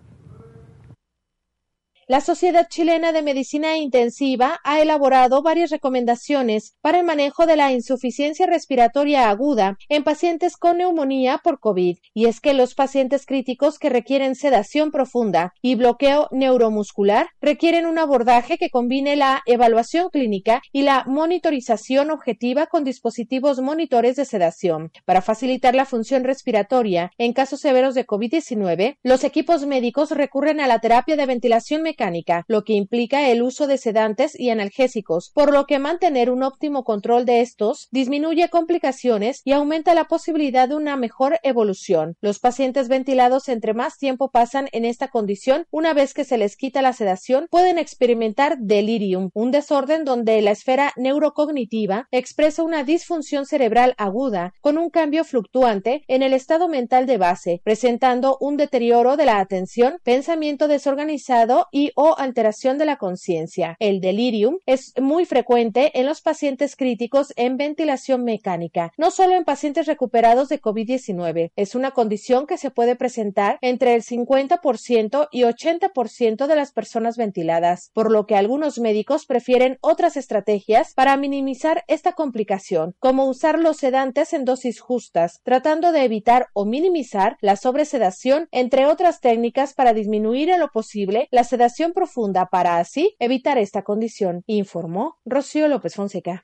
Speaker 7: La Sociedad Chilena de Medicina Intensiva ha elaborado varias recomendaciones para el manejo de la insuficiencia respiratoria aguda en pacientes con neumonía por COVID, y es que los pacientes críticos que requieren sedación profunda y bloqueo neuromuscular requieren un abordaje que combine la evaluación clínica y la monitorización objetiva con dispositivos monitores de sedación. Para facilitar la función respiratoria en casos severos de COVID-19, los equipos médicos recurren a la terapia de ventilación mecánica, lo que implica el uso de sedantes y analgésicos, por lo que mantener un óptimo control de estos disminuye complicaciones y aumenta la posibilidad de una mejor evolución. Los pacientes ventilados, entre más tiempo pasan en esta condición, una vez que se les quita la sedación, pueden experimentar delirium, un desorden donde la esfera neurocognitiva expresa una disfunción cerebral aguda con un cambio fluctuante en el estado mental de base, presentando un deterioro de la atención, pensamiento desorganizado y o alteración de la conciencia. El delirium es muy frecuente en los pacientes críticos en ventilación mecánica, no solo en pacientes recuperados de COVID-19. Es una condición que se puede presentar entre el 50% y 80% de las personas ventiladas, por lo que algunos médicos prefieren otras estrategias para minimizar esta complicación, como usar los sedantes en dosis justas, tratando de evitar o minimizar la sobresedación, entre otras técnicas para disminuir en lo posible la sedación profunda para así evitar esta condición, informó Rocío López Fonseca.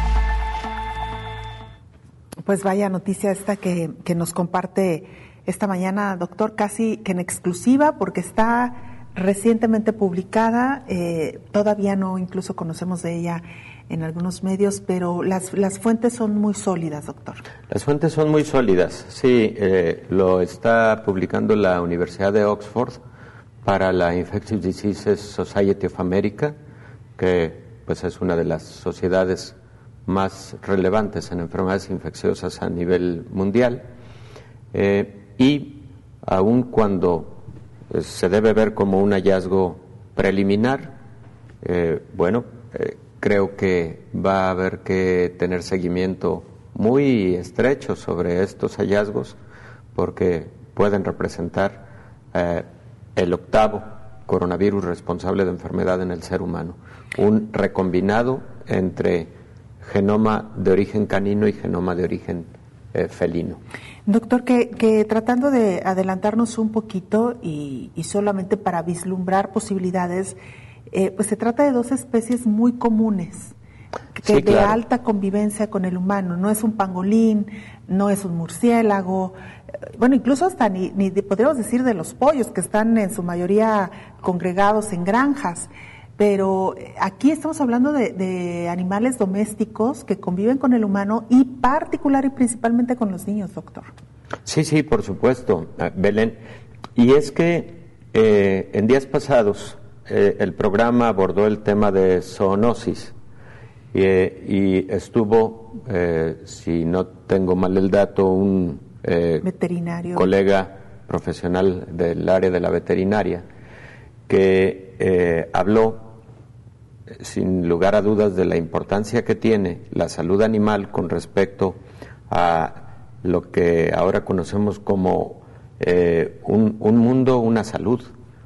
Speaker 2: Pues vaya noticia esta que nos comparte esta mañana, doctor, casi que en exclusiva, porque está recientemente publicada, todavía no incluso conocemos de ella en algunos medios, pero las fuentes son muy sólidas, doctor.
Speaker 10: Las fuentes son muy sólidas, sí, lo está publicando la Universidad de Oxford para la Infectious Diseases Society of America, que pues es una de las sociedades más relevantes en enfermedades infecciosas a nivel mundial, y aun cuando se debe ver como un hallazgo preliminar, creo que va a haber que tener seguimiento muy estrecho sobre estos hallazgos, porque pueden representar el octavo coronavirus responsable de enfermedad en el ser humano, un recombinado entre genoma de origen canino y genoma de origen felino.
Speaker 2: Doctor, que tratando de adelantarnos un poquito y solamente para vislumbrar posibilidades, pues se trata de dos especies muy comunes,
Speaker 10: sí,
Speaker 2: de alta convivencia con el humano. No es un pangolín, no es un murciélago, bueno, incluso hasta ni podríamos decir de los pollos, que están en su mayoría congregados en granjas. Pero aquí estamos hablando de animales domésticos que conviven con el humano y particular y principalmente con los niños, doctor.
Speaker 10: Sí, por supuesto, Belén. Y es que en días pasados el programa abordó el tema de zoonosis y estuvo, si no tengo mal el dato, un
Speaker 2: veterinario,
Speaker 10: colega profesional del área de la veterinaria, que habló sin lugar a dudas de la importancia que tiene la salud animal con respecto a lo que ahora conocemos como un mundo, una salud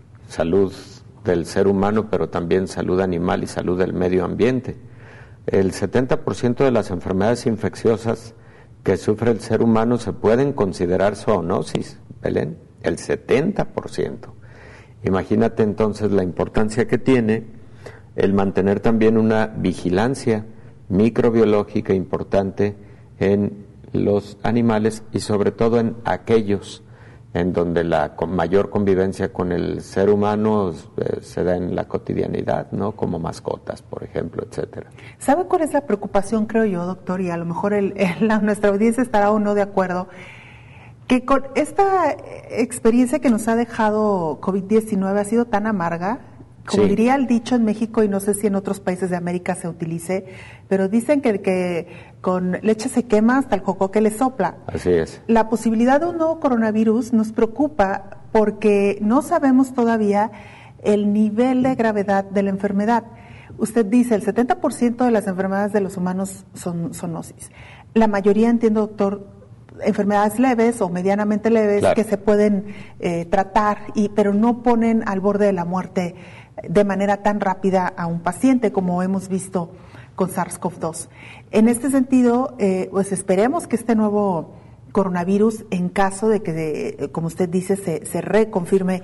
Speaker 10: del ser humano, pero también salud animal y salud del medio ambiente. El 70% de las enfermedades infecciosas que sufre el ser humano se pueden considerar zoonosis, Belén, el 70%. Imagínate entonces la importancia que tiene el mantener también una vigilancia microbiológica importante en los animales y sobre todo en aquellos en donde la mayor convivencia con el ser humano se da en la cotidianidad, ¿no? Como mascotas, por ejemplo, etcétera.
Speaker 2: ¿Sabe cuál es la preocupación, creo yo, doctor? Y a lo mejor nuestra audiencia estará o no de acuerdo, que con esta experiencia que nos ha dejado COVID-19 ha sido tan amarga, como diría el dicho en México, y no sé si en otros países de América se utilice, pero dicen que con leche se quema hasta el jocoque le sopla.
Speaker 10: Así es.
Speaker 2: La posibilidad de un nuevo coronavirus nos preocupa porque no sabemos todavía el nivel de gravedad de la enfermedad. Usted dice, el 70% de las enfermedades de los humanos son zoonosis. La mayoría, entiendo, doctor, enfermedades leves o medianamente leves, claro, que se pueden tratar, pero no ponen al borde de la muerte de manera tan rápida a un paciente como hemos visto con SARS-CoV-2. En este sentido, pues esperemos que este nuevo coronavirus, en caso de que, como usted dice, se reconfirme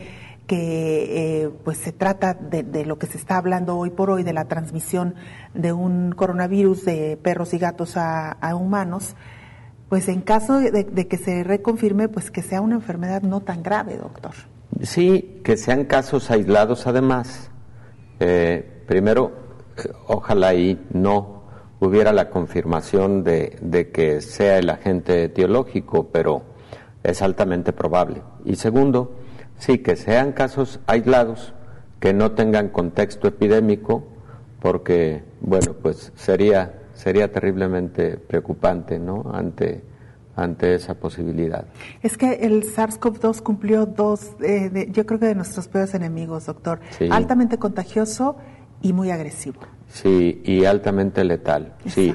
Speaker 2: que pues se trata de lo que se está hablando hoy por hoy, de la transmisión de un coronavirus de perros y gatos a humanos, pues en caso de que se reconfirme, pues que sea una enfermedad no tan grave, doctor.
Speaker 10: Sí, que sean casos aislados además. Primero, ojalá y no hubiera la confirmación de que sea el agente etiológico, pero es altamente probable. Y segundo, sí, que sean casos aislados, que no tengan contexto epidémico, porque, bueno, pues sería terriblemente preocupante, ¿no?, ante esa posibilidad.
Speaker 2: Es que el SARS-CoV-2 cumplió yo creo que de nuestros peores enemigos, doctor. Sí. Altamente contagioso y muy agresivo.
Speaker 10: Sí, y altamente letal. Exacto. Sí,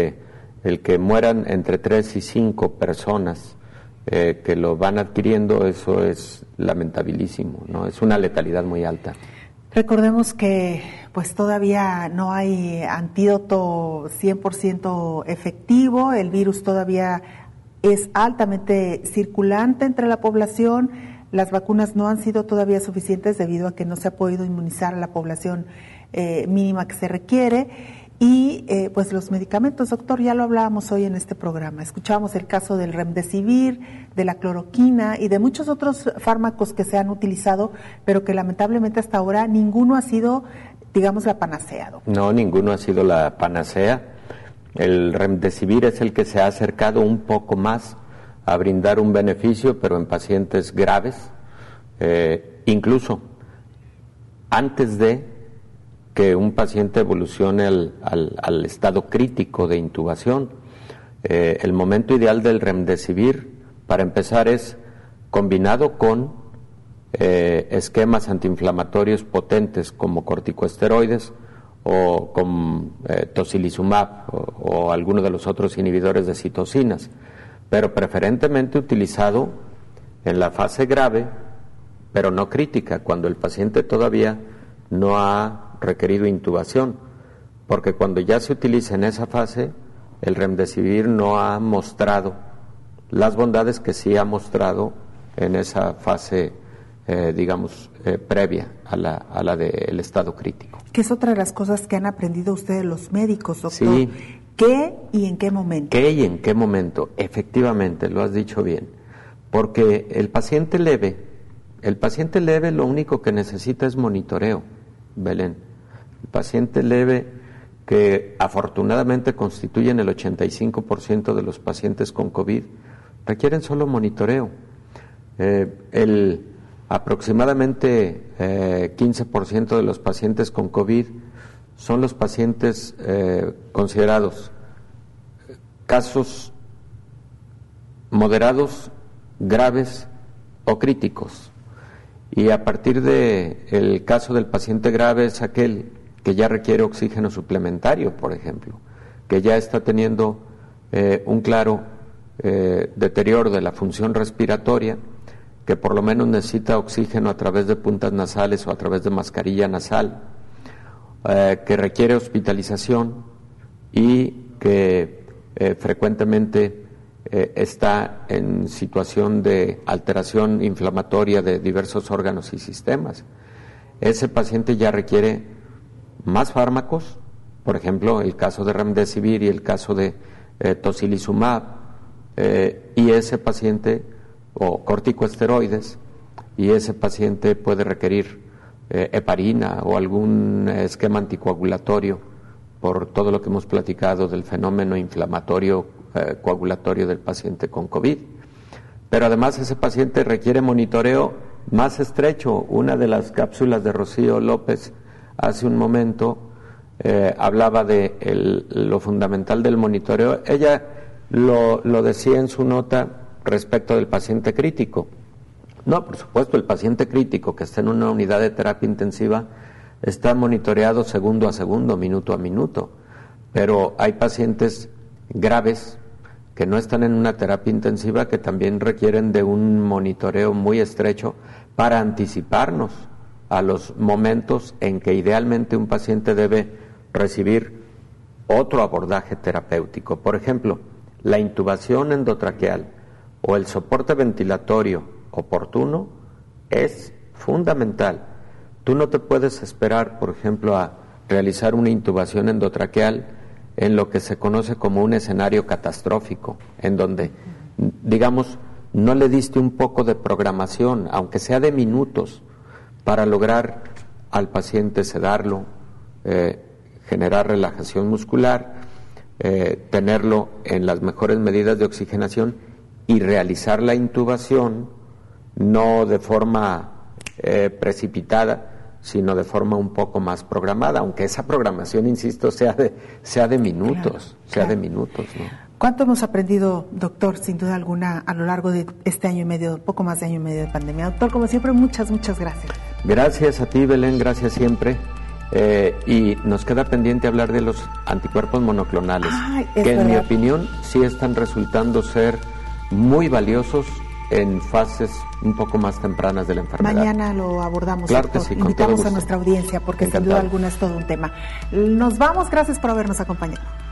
Speaker 10: el que mueran entre 3 y 5 personas que lo van adquiriendo, eso es lamentabilísimo, ¿no? Es una letalidad muy alta.
Speaker 2: Recordemos que pues todavía no hay antídoto 100% efectivo, el virus todavía es altamente circulante entre la población, las vacunas no han sido todavía suficientes debido a que no se ha podido inmunizar a la población mínima que se requiere y pues los medicamentos, doctor, ya lo hablábamos hoy en este programa, escuchábamos el caso del remdesivir, de la cloroquina y de muchos otros fármacos que se han utilizado, pero que lamentablemente hasta ahora ninguno ha sido, digamos, la panacea, doctor.
Speaker 10: No, ninguno ha sido la panacea. El remdesivir es el que se ha acercado un poco más a brindar un beneficio, pero en pacientes graves, incluso antes de que un paciente evolucione al estado crítico de intubación. El momento ideal del remdesivir, para empezar, es combinado con esquemas antiinflamatorios potentes como corticosteroides o con tocilizumab o alguno de los otros inhibidores de citocinas, pero preferentemente utilizado en la fase grave, pero no crítica, cuando el paciente todavía no ha requerido intubación, porque cuando ya se utiliza en esa fase, el remdesivir no ha mostrado las bondades que sí ha mostrado en esa fase, previa a la del estado crítico.
Speaker 2: Que es otra de las cosas que han aprendido ustedes los médicos, doctor.
Speaker 10: Sí.
Speaker 2: ¿Qué y en qué momento?
Speaker 10: ¿Qué y en qué momento? Efectivamente, lo has dicho bien. Porque el paciente leve lo único que necesita es monitoreo, Belén. El paciente leve, que afortunadamente constituyen el 85% de los pacientes con COVID, requieren solo monitoreo. Aproximadamente 15% de los pacientes con COVID son los pacientes considerados casos moderados, graves o críticos. Y a partir del caso del paciente grave es aquel que ya requiere oxígeno suplementario, por ejemplo, que ya está teniendo un claro deterioro de la función respiratoria, que por lo menos necesita oxígeno a través de puntas nasales o a través de mascarilla nasal, que requiere hospitalización y que frecuentemente está en situación de alteración inflamatoria de diversos órganos y sistemas. Ese paciente ya requiere más fármacos, por ejemplo, el caso de remdesivir y el caso de tocilizumab, y ese paciente, o corticosteroides, y ese paciente puede requerir heparina o algún esquema anticoagulatorio por todo lo que hemos platicado del fenómeno inflamatorio coagulatorio del paciente con COVID. Pero además ese paciente requiere monitoreo más estrecho. Una de las cápsulas de Rocío López hace un momento hablaba de lo fundamental del monitoreo. Ella lo decía en su nota respecto del paciente crítico. No, por supuesto, el paciente crítico que está en una unidad de terapia intensiva está monitoreado segundo a segundo, minuto a minuto, pero hay pacientes graves que no están en una terapia intensiva que también requieren de un monitoreo muy estrecho para anticiparnos a los momentos en que idealmente un paciente debe recibir otro abordaje terapéutico. Por ejemplo, la intubación endotraqueal o el soporte ventilatorio oportuno es fundamental. Tú no te puedes esperar, por ejemplo, a realizar una intubación endotraqueal en lo que se conoce como un escenario catastrófico, en donde, digamos, no le diste un poco de programación, aunque sea de minutos, para lograr al paciente sedarlo, generar relajación muscular, tenerlo en las mejores medidas de oxigenación y realizar la intubación no de forma precipitada, sino de forma un poco más programada, aunque esa programación, insisto, sea de minutos, de minutos, ¿no?
Speaker 2: ¿Cuánto hemos aprendido, doctor, sin duda alguna, a lo largo de este año y medio, poco más de año y medio de pandemia? Doctor, como siempre, muchas gracias.
Speaker 10: Gracias a ti, Belén, gracias siempre. Y nos queda pendiente hablar de los anticuerpos monoclonales, que en mi opinión sí están resultando ser muy valiosos en fases un poco más tempranas de la enfermedad.
Speaker 2: Mañana lo abordamos.
Speaker 10: Claro que sí,
Speaker 2: invitamos a nuestra audiencia porque sin duda alguna es todo un tema. Nos vamos, gracias por habernos acompañado.